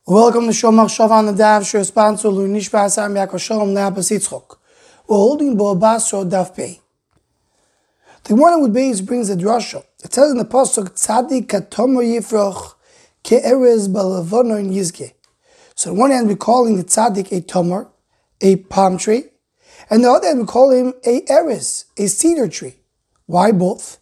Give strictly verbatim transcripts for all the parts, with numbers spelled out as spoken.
Welcome to Shomach Shav on the Daf, Shir sponsor Lunish Basar Miakos Shalom Ne'abas Yitzchok. We're holding Bo Basro Daf Pei. The Gemara with Beis brings a drasha. It says in the pasuk Tzadik Katomer Yifroch Ke'erez Balavonon Yizge. So on one hand we're calling the Tzadik a Tomer, a palm tree, and the other hand we call him a Erez, a cedar tree. Why both?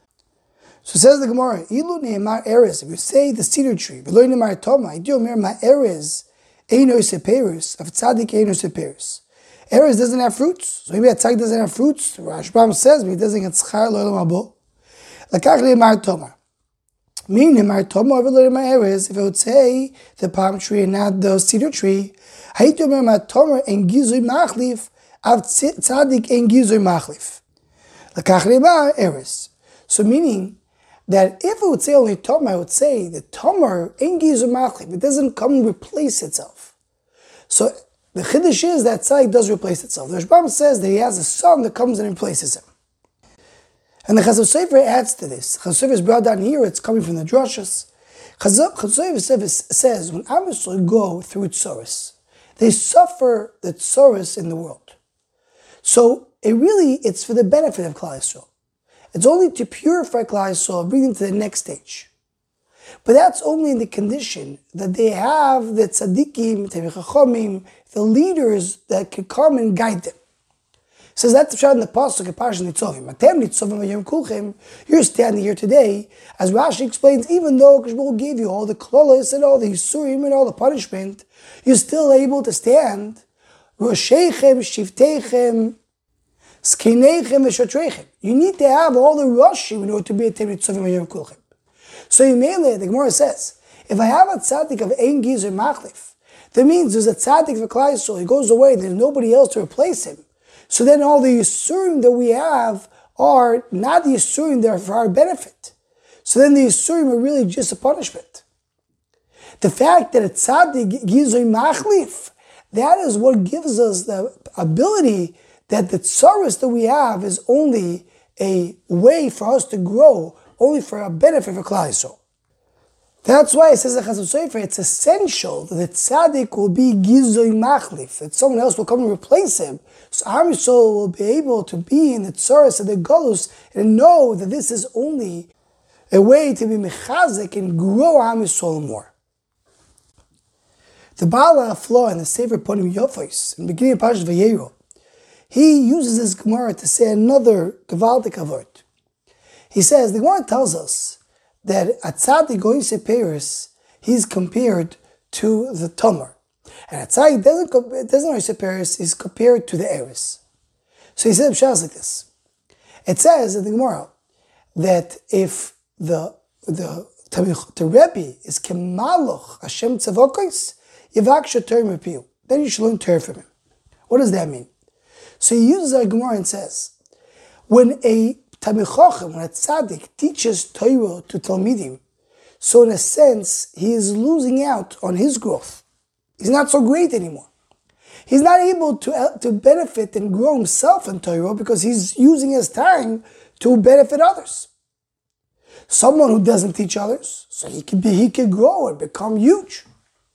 So says the Gemara, Ilu ne'emar erez. If you say the cedar tree, v'lo ne'emar toma, idu omer ma erez eino seperus, of tzadik eino seperus. Erez doesn't have fruits, so maybe a tzadik doesn't have fruits. Rashbam says, but he doesn't get tzchar lo'elam habo. Lakach ne'emar toma. Meaning ne'emar toma, v'lo ne'emar erez. If I would say the palm tree and not the cedar tree, ha'itu omer ma toma en gizui machlif, av tzadik en gizui machlif. Lakach ne'emar erez. So meaning that if it would say only Tomer, I would say the Tomer ain't gizu machlif. It doesn't come and replace itself. So the chiddush is that tzaddik does replace itself. The Rashbam says that he has a son that comes and replaces him. And the Chazal Sofer adds to this. Chazal Sofer is brought down here, it's coming from the drashas. Chazal Sofer says, when Am Yisrael go through tzoros, they suffer the tzoros in the world. So it really, it's for the benefit of Klal Yisrael. It's only to purify Klal Yisrael, bring them to the next stage. But that's only in the condition that they have the tzaddikim, the the leaders that can come and guide them. So that's the shot in the pasuk of Parashat Nitzavim. Atem nitzavim v'yom kulchem. You're standing here today, as Rashi explains, even though Kadosh Baruch Hu gave you all the klolos and all the yisurim and all the punishment, you're still able to stand. Rosheichem, shiftechem, you need to have all the Roshim in order to be a Talmid Tzavim Yom Kulchem. So Yimele, the Gemara says, if I have a tzaddik of Ein Gizer Machlif, that means there's a tzaddik for Klal Yisrael, he goes away, there's nobody else to replace him. So then all the Yisurim that we have are not the Yisurim that are for our benefit. So then the Yisurim are really just a punishment. The fact that a tzaddik Gizer Machlif, that is what gives us the ability that the tzoros that we have is only a way for us to grow, only for a benefit for Klal Yisrael. That's why it says in Chazal Sofer, it's essential that the tzaddik will be gizoi machlif, that someone else will come and replace him. So Am Yisrael will be able to be in the tzoros of the galus and know that this is only a way to be mechazik and grow Am Yisrael more. The Baal HaFlaw in the Sefer Ponim Yofos, in the beginning of Parashat Vayero, he uses this Gemara to say another Gavaldik word. He says, the Gemara tells us that a tzaddik going to Paris, he's compared to the Tomer. And a tzaddik doesn't, doesn't go to Paris, is compared to the Eris. So he said Pshas like this. It says in the Gemara that if the the, the Rebbe is Kemaloch Hashem Tzavokos, Yivak Shater Mepiu, then you should learn Torah from him. What does that mean? So he uses our Gemara and says, when a Talmid Chacham, when a tzaddik teaches Torah to Talmidim, so in a sense, he is losing out on his growth. He's not so great anymore. He's not able to, uh, to benefit and grow himself in Torah because he's using his time to benefit others. Someone who doesn't teach others, so he can be, he can grow and become huge.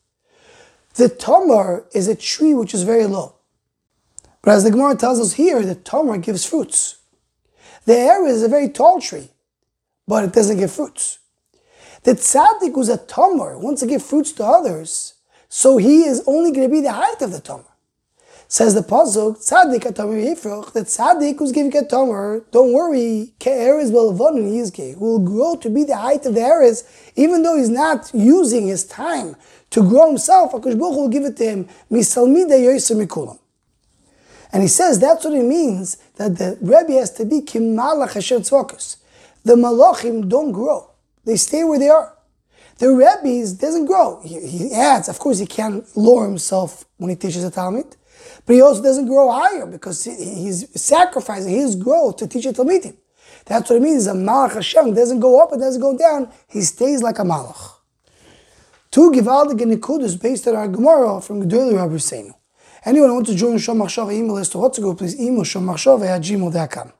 The Tomer is a tree which is very low. But as the Gemara tells us here, the Tomer gives fruits. The Erez is a very tall tree, but it doesn't give fruits. The Tzaddik who's a Tomer wants to give fruits to others, so he is only going to be the height of the Tomer. Says the Pasuk, Tzaddik HaTomer Yifroch, the Tzaddik who's giving a Tomer, don't worry, Ke'erez Balavonon Yizge, who will grow to be the height of the Erez, even though he's not using his time to grow himself, HaKadosh Baruch Hu will give it to him, Misalmida Yoyser Mikulam. And he says that's what it means, that the Rebbe has to be Kimalach Hashem Tzvokos. The Malachim don't grow. They stay where they are. The Rebbe doesn't grow. He, he adds, of course he can't lower himself when he teaches a Talmud, but he also doesn't grow higher because he, he's sacrificing his growth to teach a Talmidim. That's what it means. A Malach Hashem doesn't go up and doesn't go down. He stays like a Malach. Two Givaldik and Nikudas based on our Gemara from Gedolei Rabbi Seinu. Anyone who wants to join Shomach Shav email list or what to go, please email shomachshav at gmail dot com.